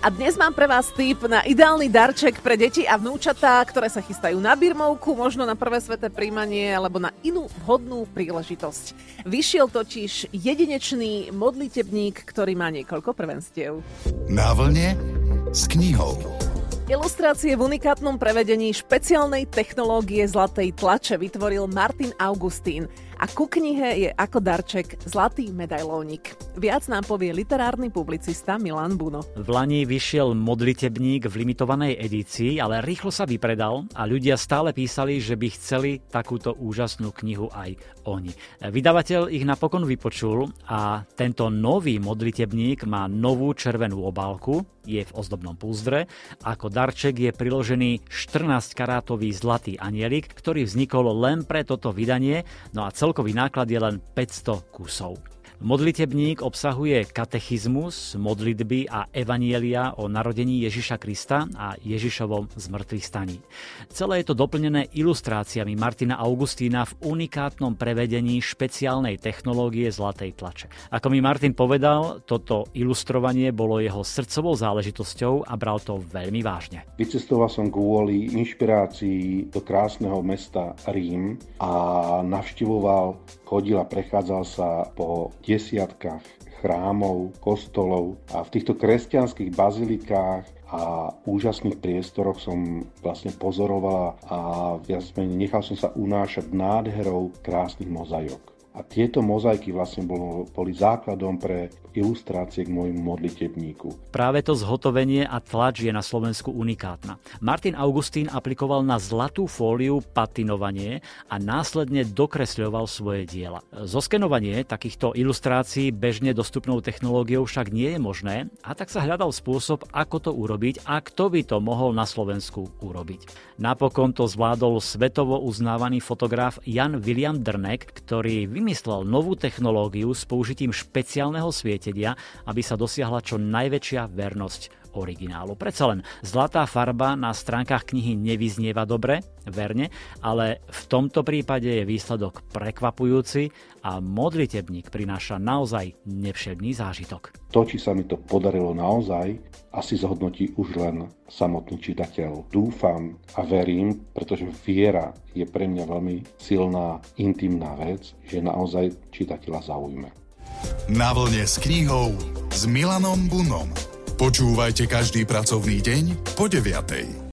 A dnes mám pre vás tip na ideálny darček pre deti a vnúčatá, ktoré sa chystajú na birmovku, možno na prvé sveté príjmanie alebo na inú vhodnú príležitosť. Vyšiel totiž jedinečný modlitebník, ktorý má niekoľko prvenstiev. Na vlne s knihou. Ilustrácie v unikátnom prevedení špeciálnej technológie zlatej tlače vytvoril Martin Augustín a ku knihe je ako darček zlatý medailónik. Viac nám povie literárny publicista Milan Buno. V lani vyšiel modlitebník v limitovanej edícii, ale rýchlo sa vypredal a ľudia stále písali, že by chceli takúto úžasnú knihu aj oni. Vydavateľ ich napokon vypočul a tento nový modlitebník má novú červenú obálku, je v ozdobnom púzdre. Ako darček je priložený 14-karátový zlatý anielik, ktorý vznikol len pre toto vydanie, no a celkový náklad je len 500 kusov. Modlitebník obsahuje katechizmus, modlitby a evanielia o narodení Ježiša Krista a Ježišovom zmŕtvychvstaní. Celé je to doplnené ilustráciami Martina Augustína v unikátnom prevedení špeciálnej technológie zlatej tlače. Ako mi Martin povedal, toto ilustrovanie bolo jeho srdcovou záležitosťou a bral to veľmi vážne. Vycestoval som kvôli inšpirácii do krásneho mesta Rím a chodil a prechádzal sa po desiatkách chrámov, kostolov a v týchto kresťanských bazilikách a úžasných priestoroch som vlastne pozorovala a viac menej nechal som sa unášať nádherou krásnych mozaík. A tieto mozaiky vlastne boli základom pre ilustrácie k môjmu modlitebníku. Práve to zhotovenie a tlač je na Slovensku unikátna. Martin Augustín aplikoval na zlatú fóliu patinovanie a následne dokresľoval svoje diela. Zoskenovanie takýchto ilustrácií bežne dostupnou technológiou však nie je možné a tak sa hľadal spôsob, ako to urobiť a kto by to mohol na Slovensku urobiť. Napokon to zvládol svetovo uznávaný fotograf Jan William Drnek, ktorý vymyslel novú technológiu s použitím špeciálneho svietedia, aby sa dosiahla čo najväčšia vernosť originálu. Predsa len zlatá farba na stránkach knihy nevyznieva dobre, verne, ale v tomto prípade je výsledok prekvapujúci a modlitebník prináša naozaj nevšedný zážitok. To, či sa mi to podarilo naozaj, asi zhodnotí už len samotný čitateľ. Dúfam a verím, pretože viera je pre mňa veľmi silná, intimná vec, že naozaj čitateľa zaujme. Na vlne s knihou s Milanom Bunom. Počúvajte každý pracovný deň po 9:00.